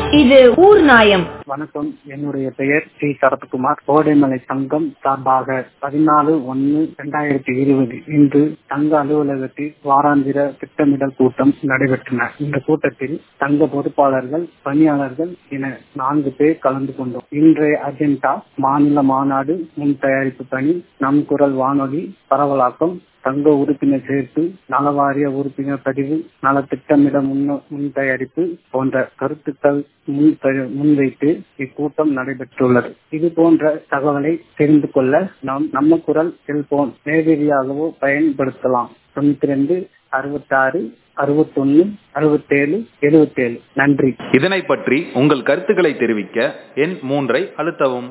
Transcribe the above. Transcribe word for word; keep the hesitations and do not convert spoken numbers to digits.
இது ஊர் நாயம். வணக்கம், என்னுடைய பெயர் ஸ்ரீ சரத்குமார். கோடைமலை சங்கம் சார்பாக பதினாலு ஒன்னு இரண்டாயிரத்தி இருபது இன்று சங்க அலுவலகத்தில் வாராந்திர திட்டமிடல் கூட்டம் நடைபெற்றன. இந்த கூட்டத்தில் சங்க பொறுப்பாளர்கள், பணியாளர்கள் என நான்கு பேர் கலந்து கொண்டோம். இன்றைய அஜெண்டா: மாநில மாநாடு, முன் தயாரிப்பு பணி, நம் குரல் வானொலி பரவலாக்கம், சங்க உறுப்பினர் சேர்ப்பு, நலவாரிய உறுப்பினர் பதிவு, நல திட்டமிட முன் தயாரிப்பு போன்ற கருத்துக்கள் முன்வைத்து இக்கூட்டம் நடைபெற்றுள்ளது. இது போன்ற தகவலை தெரிந்து கொள்ள நாம் நம்ம குரல் செல்போன் நேரடியாகவோ பயன்படுத்தலாம். தொண்ணூத்தி ரெண்டு அறுபத்தி ஆறு அறுபத்தி ஒன்னு அறுபத்தி ஏழு எழுபத்தி ஏழு. நன்றி. இதனை பற்றி உங்கள் கருத்துக்களை தெரிவிக்க எண் மூன்றை அழுத்தவும்.